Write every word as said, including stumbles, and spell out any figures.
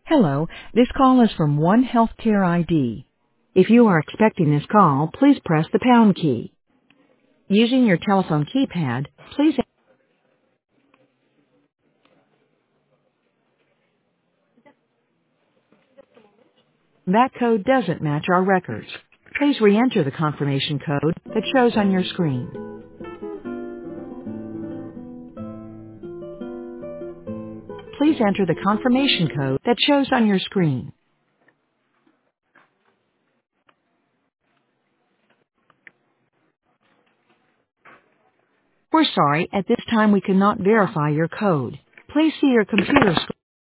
Hello, this call is from One Healthcare I D. If you are expecting this call, please press the pound key. Using your telephone keypad, please. That code doesn't match our records. Please re-enter the confirmation code that shows on your screen. Please enter the confirmation code that shows on your screen. We're sorry, at this time we cannot verify your code. Please see your computer screen.